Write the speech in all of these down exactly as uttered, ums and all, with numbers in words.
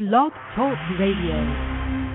Blog Talk Radio.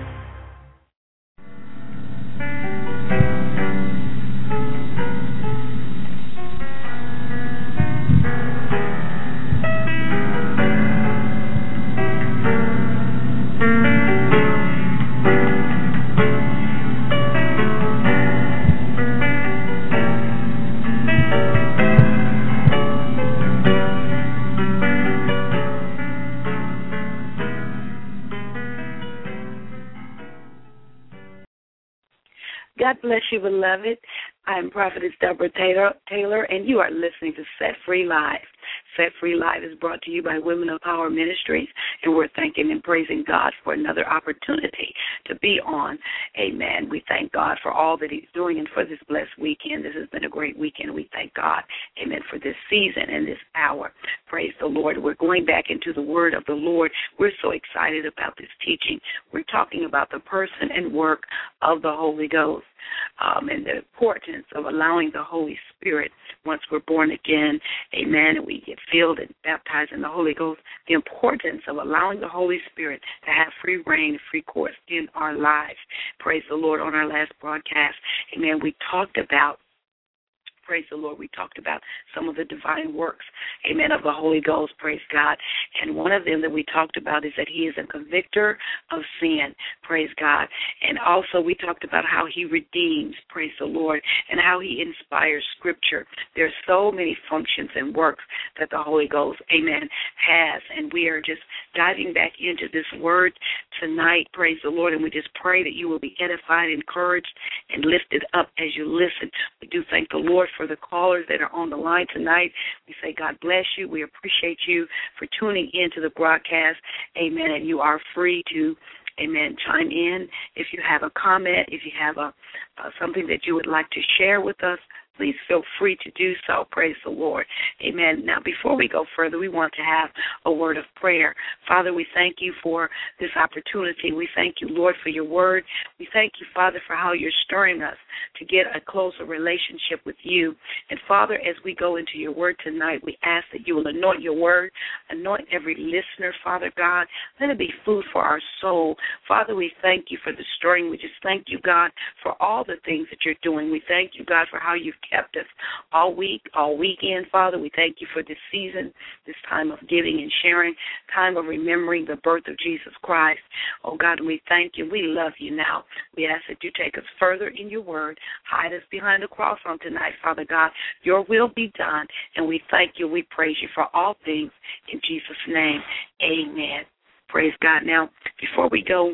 God bless you, beloved. I'm Prophetess Deborah Taylor, Taylor, and you are listening to Set Free Live. Set Free Live is brought to you by Women of Power Ministries, and we're thanking and praising God for another opportunity to be on. Amen. We thank God for all that he's doing and for this blessed weekend. This has been a great weekend. We thank God, amen, for this season and this hour. Praise the Lord. We're going back into the word of the Lord. We're so excited about this teaching. We're talking about the person and work of the Holy Ghost. Um, and the importance of allowing the Holy Spirit, once we're born again, amen, and we get filled and baptized in the Holy Ghost, the importance of allowing the Holy Spirit to have free reign, free course in our lives. Praise the Lord. On our last broadcast, amen, we talked about Praise the Lord. We talked about some of the divine works, amen, of the Holy Ghost, praise God. And one of them that we talked about is that he is a convictor of sin, praise God. And also we talked about how he redeems, praise the Lord, and how he inspires Scripture. There are so many functions and works that the Holy Ghost, amen, has. And we are just diving back into this word tonight, praise the Lord. And we just pray that you will be edified, encouraged, and lifted up as you listen. We do thank the Lord for the callers that are on the line tonight. We say God bless you. We appreciate you for tuning into the broadcast. Amen. And you are free to, amen, chime in. If you have a comment, if you have a uh, something that you would like to share with us, please feel free to do so. Praise the Lord. Amen. Now, before we go further, we want to have a word of prayer. Father, we thank you for this opportunity. We thank you, Lord, for your word. We thank you, Father, for how you're stirring us to get a closer relationship with you. And, Father, as we go into your word tonight, we ask that you will anoint your word, anoint every listener, Father God. Let it be food for our soul. Father, we thank you for the stirring. We just thank you, God, for all the things that you're doing. We thank you, God, for how you've kept us all week, all weekend, Father. We thank you for this season, this time of giving and sharing, time of remembering the birth of Jesus Christ. Oh, God, we thank you. We love you now. We ask that you take us further in your word. Hide us behind the cross on tonight, Father God. Your will be done, and we thank you. We praise you for all things. In Jesus' name, amen. Praise God. Now, before we go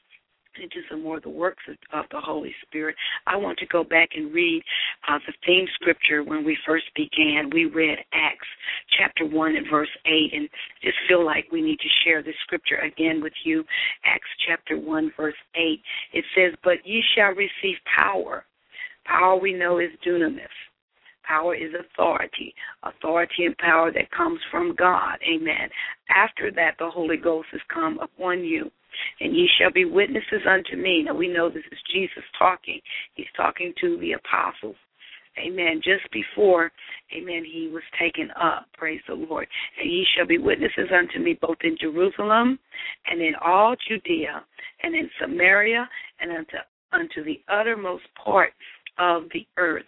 into some more of the works of, of the Holy Spirit, I want to go back and read uh, the theme scripture when we first began. We read Acts chapter one and verse eight, and just feel like we need to share this scripture again with you. Acts chapter one, verse eight. It says, "But ye shall receive power." Power we know is dunamis. Power is authority, authority and power that comes from God. Amen. After that, the Holy Ghost has come upon you, and ye shall be witnesses unto me. Now, we know this is Jesus talking. He's talking to the apostles. Amen. Just before, amen, he was taken up. Praise the Lord. And ye shall be witnesses unto me both in Jerusalem and in all Judea and in Samaria and unto, unto the uttermost part of the earth.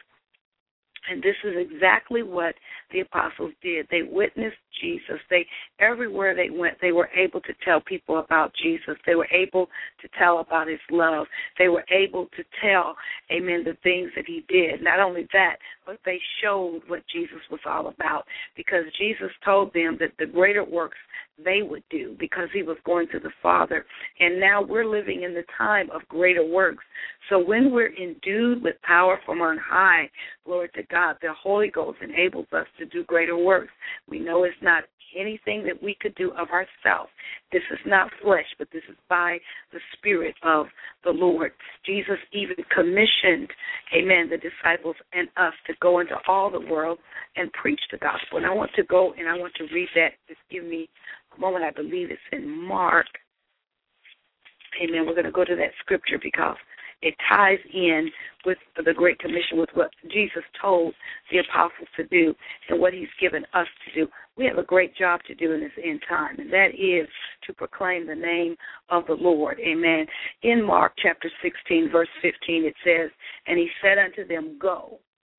And this is exactly what the apostles did. They witnessed Jesus. They everywhere they went, they were able to tell people about Jesus. They were able to tell about his love. They were able to tell, amen, the things that he did. Not only that, but they showed what Jesus was all about, because Jesus told them that the greater works they would do because he was going to the Father. And now we're living in the time of greater works. So when we're endued with power from on high, glory to God, the Holy Ghost enables us to do greater works. We know it's not anything that we could do of ourselves. This is not flesh, but this is by the Spirit of the Lord. Jesus even commissioned, amen, the disciples and us to go into all the world and preach the gospel. And I want to go and I want to read that. Just give me a moment. I believe it's in Mark. Amen. We're going to go to that scripture because it ties in with the Great Commission, with what Jesus told the apostles to do and what he's given us to do. we have a great job to do in this end time, and that is to proclaim the name of the Lord. Amen. In Mark chapter sixteen, verse fifteen, it says, "And he said unto them, Go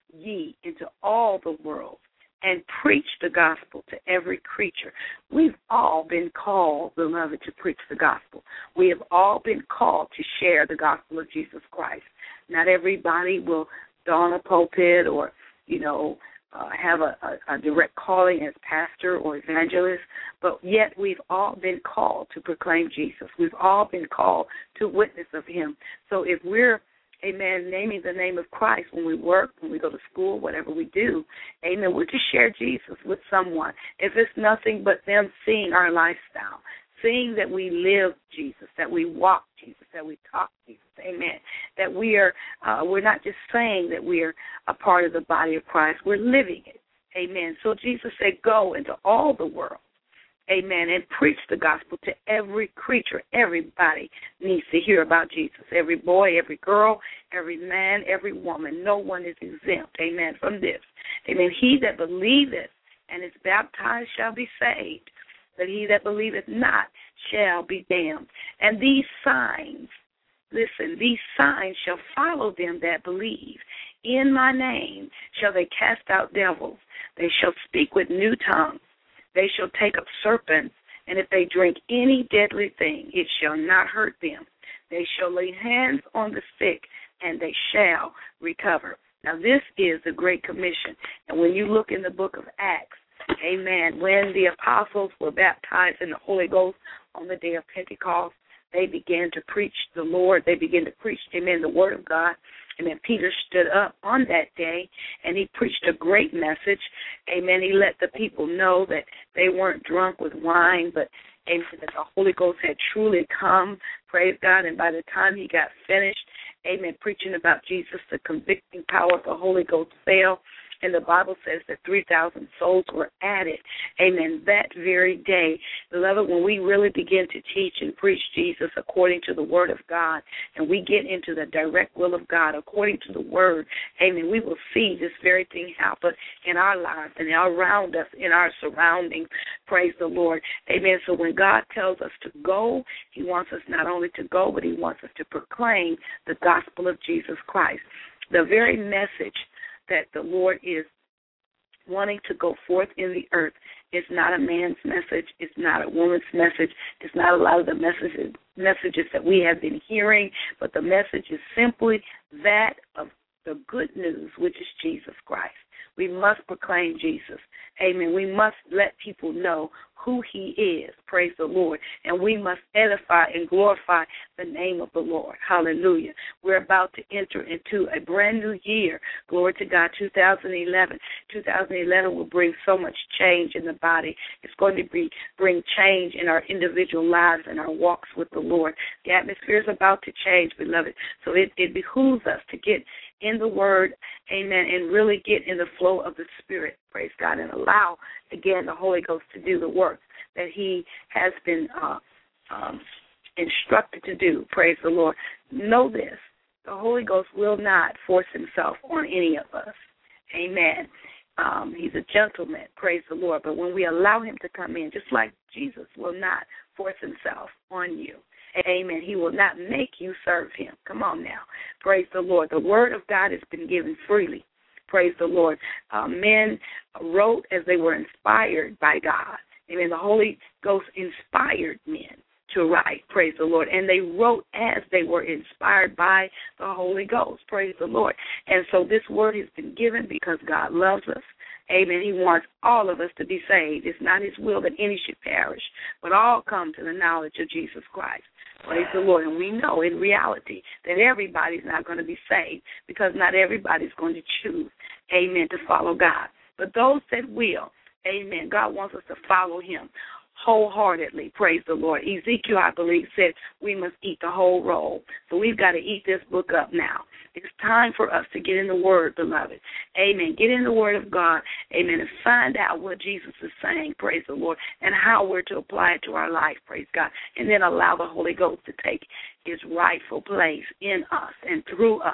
ye into all the world, and preach the gospel to every creature." We've all been called, beloved, to preach the gospel. We have all been called to share the gospel of Jesus Christ. Not everybody will don a pulpit or, you know, uh, have a, a, a direct calling as pastor or evangelist, but yet we've all been called to proclaim Jesus. We've all been called to witness of him. So if we're amen, naming the name of Christ when we work, when we go to school, whatever we do, amen, we're to share Jesus with someone. If it's nothing but them seeing our lifestyle, seeing that we live Jesus, that we walk Jesus, that we talk Jesus, amen, that we are, uh, we're not just saying that we're a part of the body of Christ, we're living it, amen. So Jesus said, go into all the world, amen, and preach the gospel to every creature. Everybody needs to hear about Jesus. Every boy, every girl, every man, every woman. No one is exempt, amen, from this. Amen. He that believeth and is baptized shall be saved, but he that believeth not shall be damned. And these signs, listen, these signs shall follow them that believe. In my name shall they cast out devils. They shall speak with new tongues. They shall take up serpents, and if they drink any deadly thing, it shall not hurt them. They shall lay hands on the sick, and they shall recover. Now, this is the Great Commission. And when you look in the book of Acts, amen, when the apostles were baptized in the Holy Ghost on the day of Pentecost, they began to preach the Lord. They began to preach, amen, the word of God. And then Peter stood up on that day, and he preached a great message. Amen. He let the people know that they weren't drunk with wine, but amen, that the Holy Ghost had truly come. Praise God. And by the time he got finished, amen, preaching about Jesus, the convicting power of the Holy Ghost fell. And the Bible says that three thousand souls were added, amen, that very day. Beloved, when we really begin to teach and preach Jesus according to the Word of God, and we get into the direct will of God according to the Word, amen, we will see this very thing happen in our lives and around us, in our surroundings. Praise the Lord. Amen. So when God tells us to go, he wants us not only to go, but he wants us to proclaim the gospel of Jesus Christ. The very message that the Lord is wanting to go forth in the earth is not a man's message. It's not a woman's message. It's not a lot of the messages messages that we have been hearing, but the message is simply that of the good news, which is Jesus Christ. We must proclaim Jesus. Amen. We must let people know who he is. Praise the Lord. And we must edify and glorify the name of the Lord. Hallelujah. We're about to enter into a brand new year. Glory to God, two thousand eleven. two thousand eleven will bring so much change in the body. It's going to be, bring change in our individual lives and our walks with the Lord. The atmosphere is about to change, beloved. So it, it behooves us to get in the Word, amen, and really get in the flow of the Spirit, praise God, and allow, again, the Holy Ghost to do the work that he has been uh, um, instructed to do, praise the Lord. Know this, the Holy Ghost will not force himself on any of us, amen. Um, he's a gentleman, praise the Lord, but when we allow him to come in, just like Jesus will not force himself on you, amen, he will not make you serve him. Come on now. Praise the Lord. The word of God has been given freely. Praise the Lord. Uh, men wrote as they were inspired by God. Amen. The Holy Ghost inspired men to write. Praise the Lord. And they wrote as they were inspired by the Holy Ghost. Praise the Lord. And so this word has been given because God loves us. Amen. He wants all of us to be saved. It's not his will that any should perish, but all come to the knowledge of Jesus Christ. Praise the Lord. And we know in reality that everybody's not going to be saved because not everybody's going to choose, amen, to follow God. But those that will, amen, God wants us to follow him wholeheartedly. Praise the Lord. Ezekiel, I believe, said we must eat the whole roll. So we've got to eat this book up now. It's time for us to get in the Word, beloved. Amen. Get in the Word of God. Amen. And find out what Jesus is saying, praise the Lord, and how we're to apply it to our life, praise God. And then allow the Holy Ghost to take his rightful place in us and through us.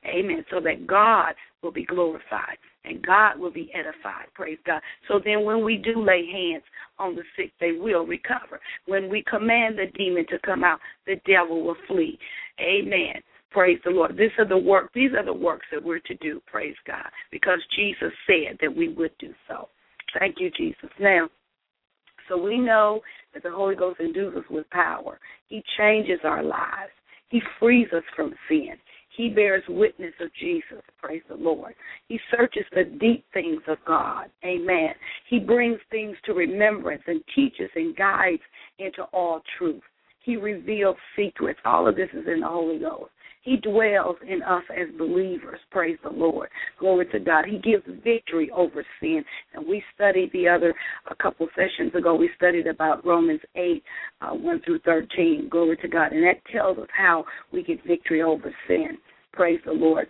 Amen. So that God will be glorified and God will be edified. Praise God. So then when we do lay hands on the sick, they will recover. When we command the demon to come out, the devil will flee. Amen. Praise the Lord. These are the work. These are the works that we're to do. Praise God. Because Jesus said that we would do so. Thank you, Jesus. Now, so we know that the Holy Ghost endues us with power. He changes our lives. He frees us from sin. He bears witness of Jesus. Praise the Lord. He searches the deep things of God. Amen. He brings things to remembrance and teaches and guides into all truth. He reveals secrets. All of this is in the Holy Ghost. He dwells in us as believers. Praise the Lord. Glory to God. He gives victory over sin. And we studied the other, a couple sessions ago, we studied about Romans eight, uh, one through thirteen. Glory to God. And that tells us how we get victory over sin. Praise the Lord.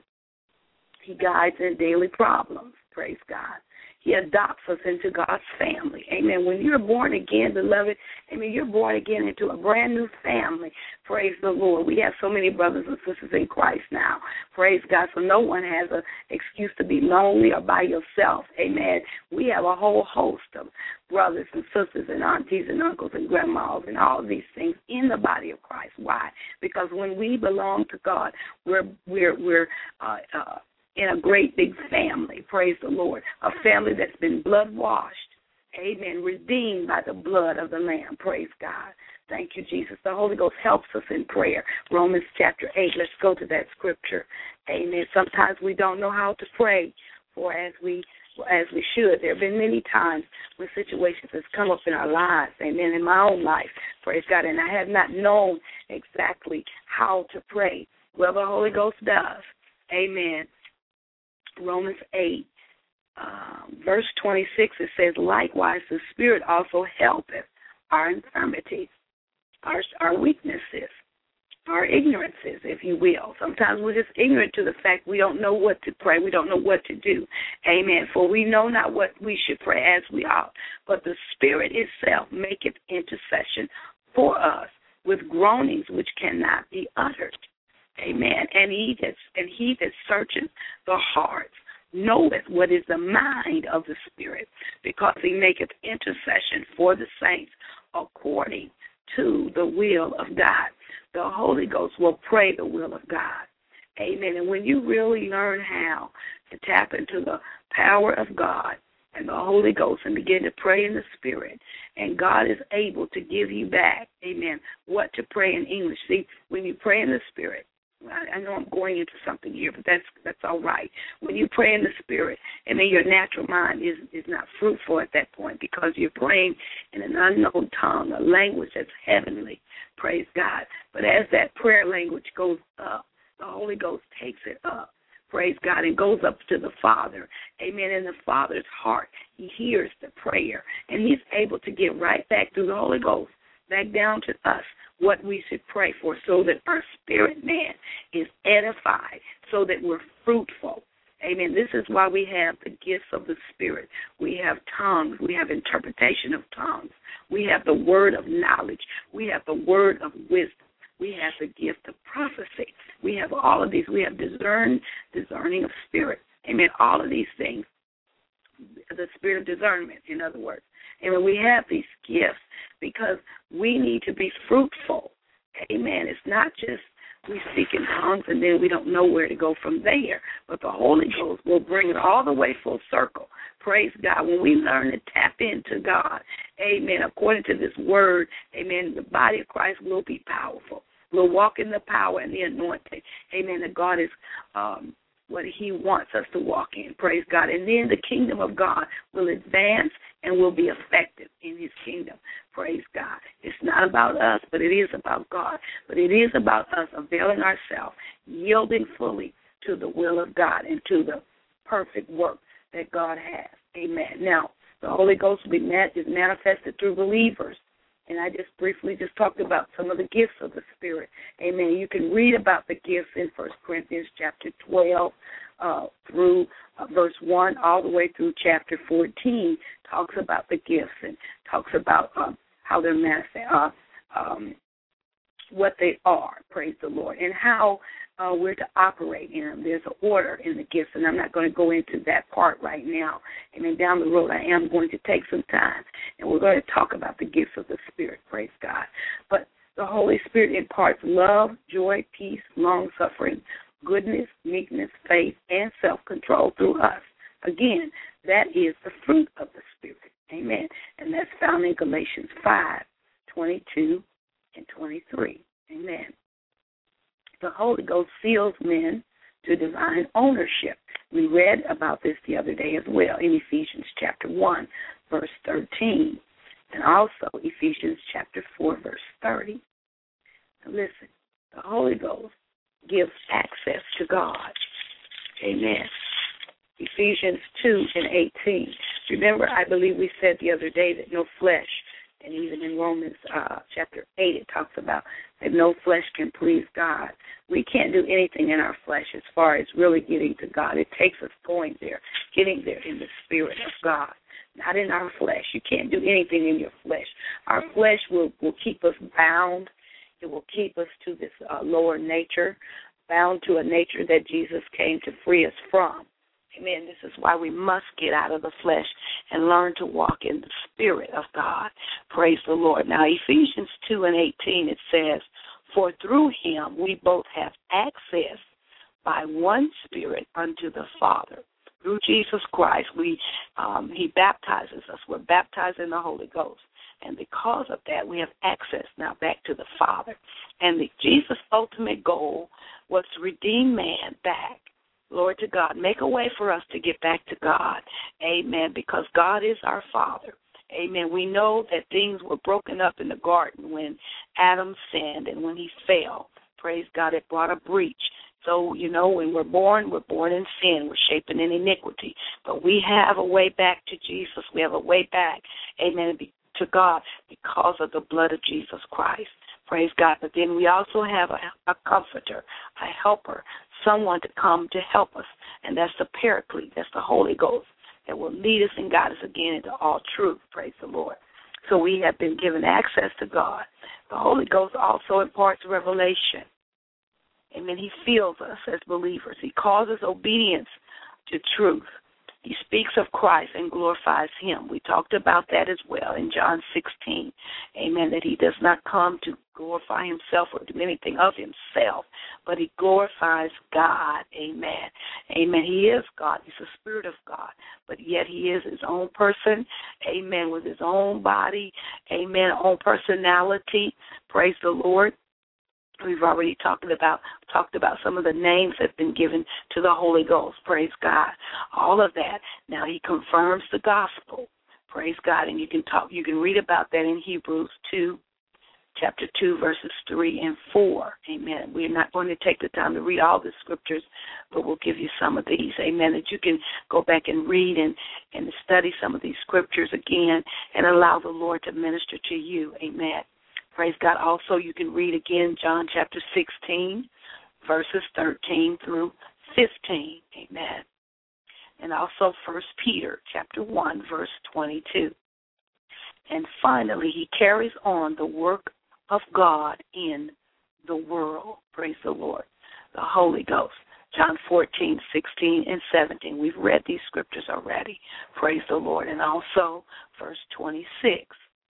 He guides in daily problems. Praise God. He adopts us into God's family. Amen. When you're born again, beloved, amen, you're born again into a brand new family. Praise the Lord. We have so many brothers and sisters in Christ now. Praise God. So no one has an excuse to be lonely or by yourself. Amen. We have a whole host of brothers and sisters and aunties and uncles and grandmas and all of these things in the body of Christ. Why? Because when we belong to God, we're we're we're uh, uh, in a great big family, praise the Lord, a family that's been blood-washed, amen, redeemed by the blood of the Lamb, praise God. Thank you, Jesus. The Holy Ghost helps us in prayer. Romans chapter eight, let's go to that scripture, amen. Sometimes we don't know how to pray for as we as we should. There have been many times when situations have come up in our lives, amen, in my own life, praise God, and I have not known exactly how to pray. Well, the Holy Ghost does, amen. Romans eight, um, verse twenty-six, it says, likewise the Spirit also helpeth our infirmities, our, our weaknesses, our ignorances, if you will. Sometimes we're just ignorant to the fact we don't know what to pray. We don't know what to do. Amen. For we know not what we should pray as we ought, but the Spirit itself maketh intercession for us with groanings which cannot be uttered. Amen. And he that and he that searcheth the hearts knoweth what is the mind of the Spirit, because he maketh intercession for the saints according to the will of God. The Holy Ghost will pray the will of God. Amen. And when you really learn how to tap into the power of God and the Holy Ghost and begin to pray in the Spirit, and God is able to give you back, amen, what to pray in English. See, when you pray in the Spirit, I know I'm going into something here, but that's that's all right. When you pray in the Spirit, and then your natural mind is, is not fruitful at that point because you're praying in an unknown tongue, a language that's heavenly. Praise God. But as that prayer language goes up, the Holy Ghost takes it up. Praise God, and goes up to the Father. Amen. In the Father's heart, he hears the prayer, and he's able to get right back through the Holy Ghost, back down to us, what we should pray for, so that our spirit man is edified, so that we're fruitful. Amen. This is why we have the gifts of the Spirit. We have tongues. We have interpretation of tongues. We have the word of knowledge. We have the word of wisdom. We have the gift of prophecy. We have all of these. We have discern, discerning of spirit. Amen. All of these things, the spirit of discernment, in other words. And when we have these gifts, because we need to be fruitful. Amen. It's not just we speak in tongues and then we don't know where to go from there. But the Holy Ghost will bring it all the way full circle. Praise God. When we learn to tap into God, amen, according to this word, amen, the body of Christ will be powerful. We'll walk in the power and the anointing. Amen. That God is um, what he wants us to walk in. Praise God. And then the kingdom of God will advance and will be effective in his kingdom. Praise God. It's not about us, but it is about God. But it is about us availing ourselves, yielding fully to the will of God and to the perfect work that God has. Amen. Now, the Holy Ghost will be met, is manifested through believers. And I just briefly just talked about some of the gifts of the Spirit. Amen. You can read about the gifts in First Corinthians chapter twelve uh, through uh, verse one all the way through chapter fourteen. Talks about the gifts and talks about um, how they're manifest, uh, um, what they are, praise the Lord, and how uh, we're to operate in them. There's an order in the gifts, and I'm not going to go into that part right now. And then down the road, I am going to take some time, and we're going to talk about the gifts of the Spirit, praise God. But the Holy Spirit imparts love, joy, peace, long-suffering, goodness, meekness, faith, and self-control through us. Again, that is the fruit of the Spirit. Amen. And that's found in Galatians five, twenty-two and twenty-three. Amen. The Holy Ghost seals men to divine ownership. We read about this the other day as well in Ephesians chapter one, verse thirteen, and also Ephesians chapter four, verse thirty. Now listen, the Holy Ghost gives access to God. Amen. Ephesians two and eighteen. Remember, I believe we said the other day that no flesh, and even in Romans uh, chapter eight, it talks about that no flesh can please God. We can't do anything in our flesh as far as really getting to God. It takes us going there, getting there in the Spirit of God, not in our flesh. You can't do anything in your flesh. Our flesh will, will keep us bound. It will keep us to this uh, lower nature, bound to a nature that Jesus came to free us from. Amen. This is why we must get out of the flesh and learn to walk in the Spirit of God. Praise the Lord. Now, Ephesians two and eighteen, it says, for through him we both have access by one Spirit unto the Father. Through Jesus Christ, we um, he baptizes us. We're baptized in the Holy Ghost. And because of that, we have access now back to the Father. And the, Jesus' ultimate goal was to redeem man back. Lord to God, make a way for us to get back to God. Amen. Because God is our Father. Amen. We know that things were broken up in the garden when Adam sinned and when he fell. Praise God, it brought a breach. So, you know, when we're born, we're born in sin. We're shaping in iniquity. But we have a way back to Jesus. We have a way back, amen, to God because of the blood of Jesus Christ. Praise God. But then we also have a, a comforter, a helper, someone to come to help us, and that's the Paraclete, that's the Holy Ghost that will lead us and guide us again into all truth. Praise the Lord. So we have been given access to God. The Holy Ghost also imparts revelation. Amen. He fills us as believers. He causes obedience to truth. He speaks of Christ and glorifies him. We talked about that as well in John sixteen. Amen, that he does not come to glorify himself or do anything of himself, but he glorifies God. Amen. Amen. He is God. He's the Spirit of God, but yet he is his own person. Amen. With his own body. Amen. Own personality. Praise the Lord. We've already talked about talked about some of the names that have been given to the Holy Ghost. Praise God. All of that. Now he confirms the gospel. Praise God. And you can talk you can read about that in Hebrews two, chapter two, verses three and four. Amen. We're not going to take the time to read all the scriptures, but we'll give you some of these. Amen. That you can go back and read and, and study some of these scriptures again and allow the Lord to minister to you. Amen. Praise God. Also, you can read again John chapter sixteen, verses thirteen through fifteen. Amen. And also First Peter chapter one, verse twenty-two. And finally, he carries on the work of God in the world. Praise the Lord. The Holy Ghost. John fourteen, sixteen, and seventeen. We've read these scriptures already. Praise the Lord. And also verse twenty-six.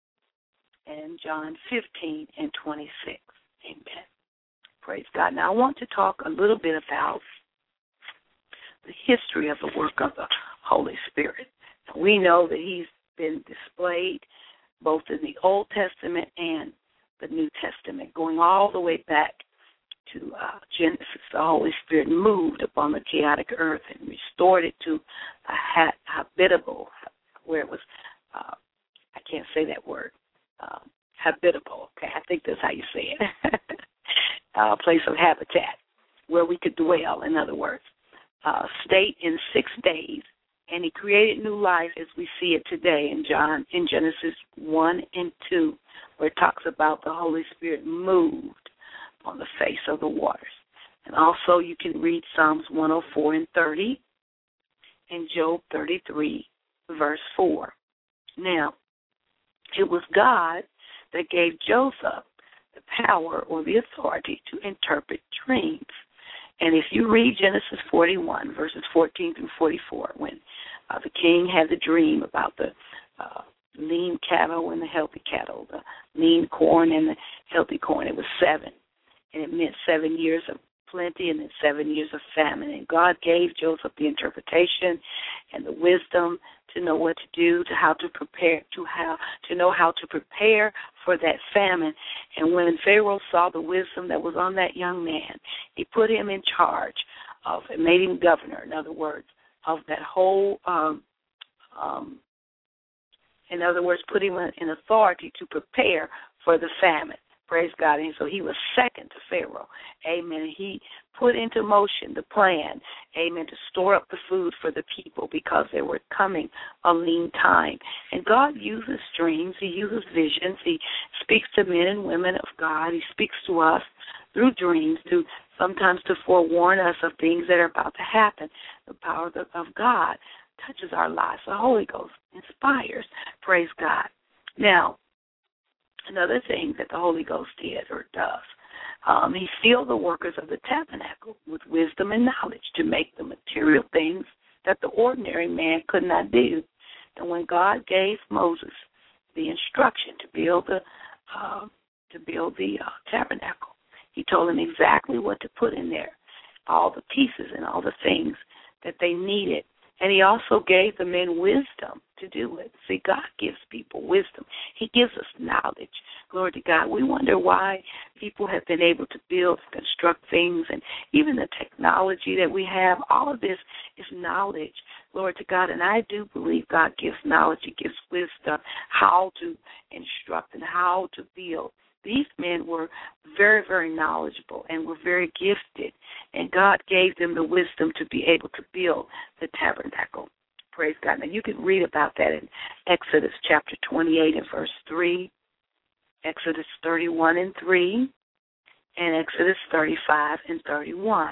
And John fifteen and twenty-six. Amen. Praise God. Now I want to talk a little bit about the history of the work of the Holy Spirit. We know that he's been displayed both in the Old Testament and the New Testament, going all the way back to uh, Genesis. The Holy Spirit moved upon the chaotic earth and restored it to a ha- habitable, where it was, uh, I can't say that word, Um, habitable, okay, I think that's how you say it, a place of habitat where we could dwell, in other words, uh, state in six days, and he created new life as we see it today in John, in Genesis one and two, where it talks about the Holy Spirit moved on the face of the waters. And also you can read Psalms one oh four and thirty and Job thirty-three, verse four. Now, it was God that gave Joseph the power or the authority to interpret dreams. And if you read Genesis forty-one, verses fourteen through forty-four, when uh, the king had the dream about the uh, lean cattle and the healthy cattle, the lean corn and the healthy corn, it was seven. And it meant seven years of plenty and then seven years of famine. And God gave Joseph the interpretation and the wisdom to know what to do, to how to prepare, to how to know how to prepare for that famine. And when Pharaoh saw the wisdom that was on that young man, he put him in charge of, and made him governor, in other words, of that whole, um, um, in other words, put him in authority to prepare for the famine. Praise God. And so he was second to Pharaoh. Amen. He put into motion the plan, amen, to store up the food for the people because they were coming a lean time. And God uses dreams. He uses visions. He speaks to men and women of God. He speaks to us through dreams, to sometimes to forewarn us of things that are about to happen. The power of God touches our lives. The Holy Ghost inspires. Praise God. Now, another thing that the Holy Ghost did or does, um, he filled the workers of the tabernacle with wisdom and knowledge to make the material things that the ordinary man could not do. And when God gave Moses the instruction to build the uh, to build the uh, tabernacle, he told him exactly what to put in there, all the pieces and all the things that they needed. And he also gave the men wisdom to do it. See, God gives people wisdom. He gives us knowledge. Glory to God. We wonder why people have been able to build, construct things, and even the technology that we have. All of this is knowledge. Glory to God. And I do believe God gives knowledge. He gives wisdom, how to instruct and how to build. These men were very, very knowledgeable and were very gifted, and God gave them the wisdom to be able to build the tabernacle. Praise God. Now, you can read about that in Exodus chapter twenty-eight and verse three, Exodus thirty-one and three, and Exodus thirty-five and thirty-one.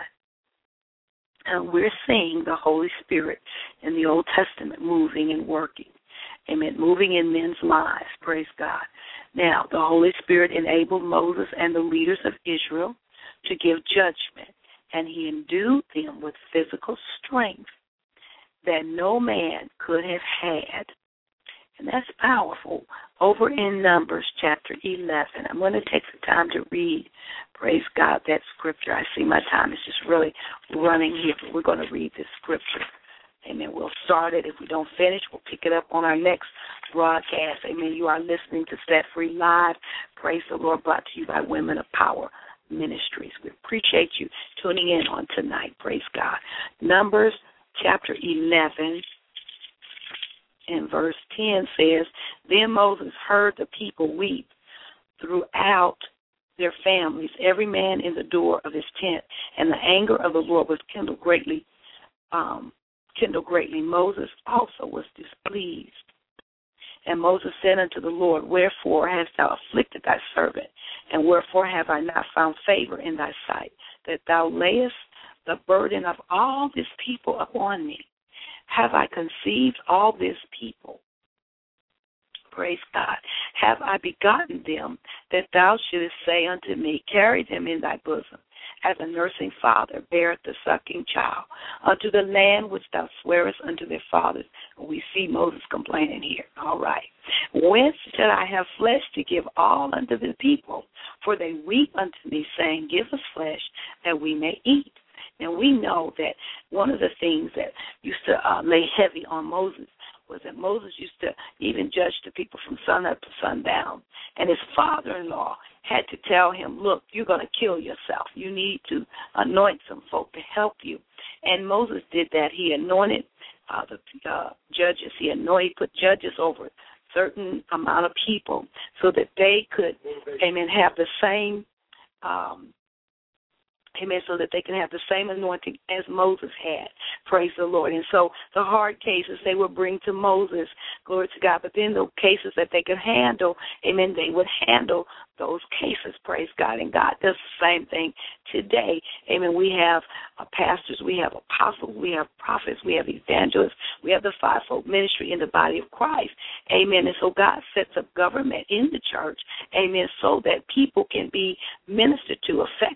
And we're seeing the Holy Spirit in the Old Testament moving and working. Amen. Moving in men's lives. Praise God. Now, the Holy Spirit enabled Moses and the leaders of Israel to give judgment, and he endued them with physical strength that no man could have had. And that's powerful. Over in Numbers chapter eleven, I'm going to take the time to read, praise God, that scripture. I see my time is just really running here, but we're going to read this scripture. Amen. We'll start it. If we don't finish, we'll pick it up on our next broadcast. Amen. You are listening to Set Free Live. Praise the Lord, brought to you by Women of Power Ministries. We appreciate you tuning in on tonight. Praise God. Numbers chapter eleven and verse ten says, Then Moses heard the people weep throughout their families, every man in the door of his tent, and the anger of the Lord was kindled greatly. Um, kindled greatly. Moses also was displeased. And Moses said unto the Lord, Wherefore hast thou afflicted thy servant, and wherefore have I not found favor in thy sight, that thou layest the burden of all this people upon me? Have I conceived all this people? Praise God. Have I begotten them, that thou shouldest say unto me, Carry them in thy bosom, as a nursing father beareth the sucking child, unto the land which thou swearest unto their fathers. We see Moses complaining here. All right. Whence shall I have flesh to give all unto the people? For they weep unto me, saying, Give us flesh, that we may eat. Now, we know that one of the things that used to uh, lay heavy on Moses was that Moses used to even judge the people from sun up to sundown. And his father-in-law had to tell him, look, you're going to kill yourself. You need to anoint some folk to help you. And Moses did that. He anointed uh, the uh, judges. He anointed, put judges over a certain amount of people so that they could, amen, have the same um Amen, so that they can have the same anointing as Moses had. Praise the Lord. And so the hard cases they would bring to Moses, glory to God. But then the cases that they could handle, amen, they would handle those cases, praise God. And God does the same thing today. Amen. We have uh, pastors, we have apostles, we have prophets, we have evangelists, we have the fivefold ministry in the body of Christ. Amen. And so God sets up government in the church, amen, so that people can be ministered to effectively.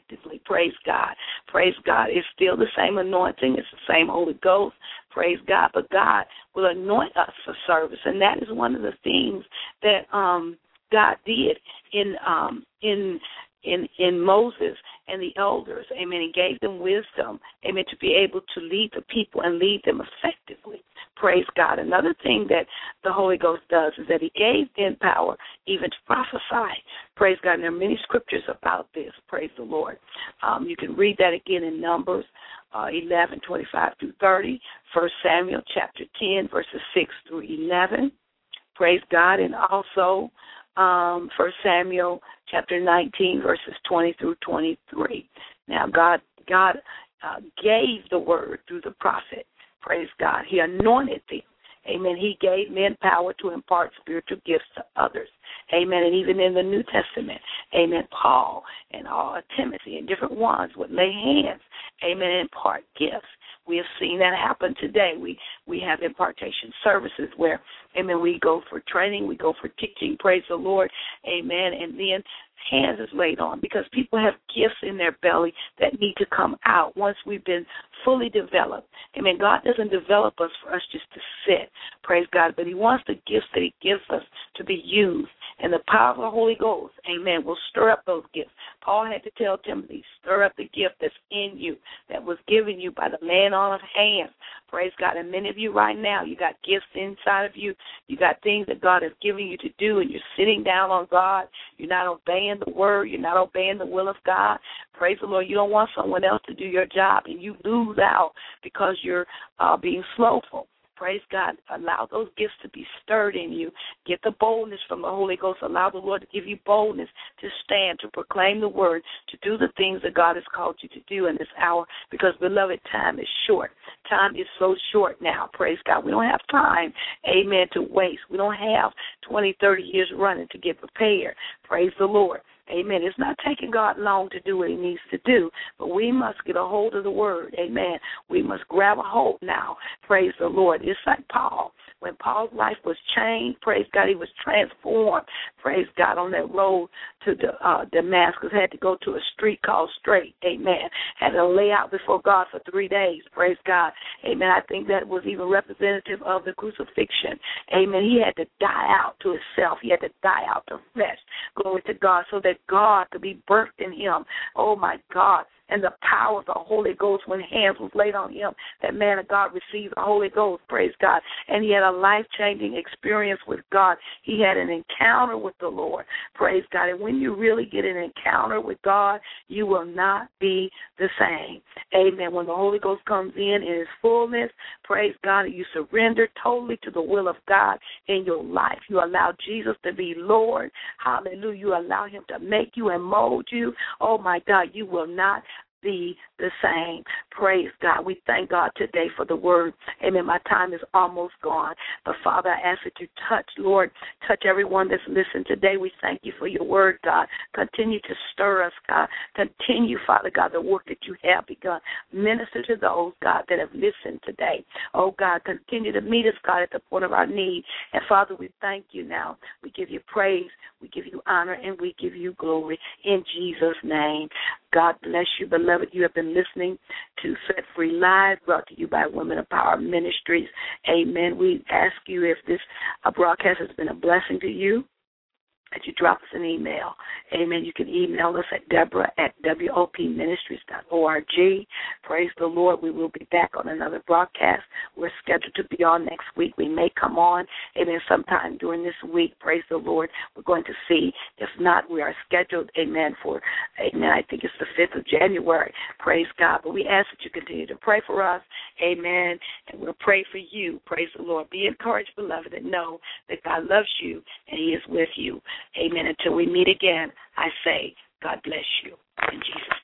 Praise God. Praise God. It's still the same anointing. It's the same Holy Ghost. Praise God. But God will anoint us for service, and that is one of the things that um, God did in um, in in in Moses and the elders. Amen. He gave them wisdom, amen, to be able to lead the people and lead them effectively. Praise God. Another thing that the Holy Ghost does is that he gave them power even to prophesy. Praise God. And there are many scriptures about this. Praise the Lord. Um, you can read that again in Numbers uh, eleven, twenty-five through thirty, First Samuel chapter ten, verses six through eleven. Praise God. And also um, First Samuel chapter nineteen, verses twenty through twenty-three. Now, God, God uh, gave the word through the prophet. Praise God. He anointed them. Amen. He gave men power to impart spiritual gifts to others. Amen. And even in the New Testament, amen, Paul and uh, Timothy and different ones would lay hands, amen, and impart gifts. We have seen that happen today. We we have impartation services where, amen, we go for training, we go for teaching, praise the Lord, amen, and then hands is laid on because people have gifts in their belly that need to come out once we've been fully developed. Amen. God doesn't develop us for us just to sit, praise God, but he wants the gifts that he gives us to be used. And the power of the Holy Ghost, amen, will stir up those gifts. Paul had to tell Timothy, stir up the gift that's in you, that was given you by the laying on of hands. Praise God. And many of you right now, you got gifts inside of you. You got things that God has given you to do, and you're sitting down on God. You're not obeying the word. You're not obeying the will of God. Praise the Lord. You don't want someone else to do your job, and you lose out because you're uh, being slowful. Praise God. Allow those gifts to be stirred in you. Get the boldness from the Holy Ghost. Allow the Lord to give you boldness to stand, to proclaim the word, to do the things that God has called you to do in this hour because, beloved, time is short. Time is so short now. Praise God. We don't have time, amen, to waste. We don't have twenty, thirty years running to get prepared. Praise the Lord. Amen. It's not taking God long to do what he needs to do, but we must get a hold of the word. Amen. We must grab a hold now. Praise the Lord. It's like Paul. When Paul's life was changed, praise God, he was transformed. Praise God, on that road to the, uh, Damascus, had to go to a street called Straight. Amen. Had to lay out before God for three days. Praise God. Amen. I think that was even representative of the crucifixion. Amen. He had to die out to himself. He had to die out to flesh. Glory to God, so that God could be birthed in him. Oh, my God. And the power of the Holy Ghost, when hands was laid on him, that man of God received the Holy Ghost, praise God. And he had a life-changing experience with God. He had an encounter with the Lord, praise God. And when you really get an encounter with God, you will not be the same. Amen. When the Holy Ghost comes in in his fullness, praise God, and you surrender totally to the will of God in your life. You allow Jesus to be Lord. Hallelujah. You allow him to make you and mold you. Oh, my God, you will not be the same. Praise God. We thank God today for the word. Amen. My time is almost gone. But, Father, I ask that you touch, Lord, touch everyone that's listening today. We thank you for your word, God. Continue to stir us, God. Continue, Father God, the work that you have begun. Minister to those, God, that have listened today. Oh, God, continue to meet us, God, at the point of our need. And, Father, we thank you now. We give you praise. We give you honor, and we give you glory in Jesus' name. God bless you, beloved. You have been listening to Set Free Live, brought to you by Women of Power Ministries. Amen. We ask you if this uh, broadcast has been a blessing to you, that you drop us an email. Amen. You can email us at Deborah at W O P ministries dot org. Praise the Lord. We will be back on another broadcast. We're scheduled to be on next week. We may come on, amen, sometime during this week. Praise the Lord. We're going to see. If not, we are scheduled, amen, for, amen, I think it's the fifth of January. Praise God. But we ask that you continue to pray for us. Amen. And we'll pray for you. Praise the Lord. Be encouraged, beloved, and know that God loves you and he is with you. Amen. Until we meet again, I say, God bless you. In Jesus' name.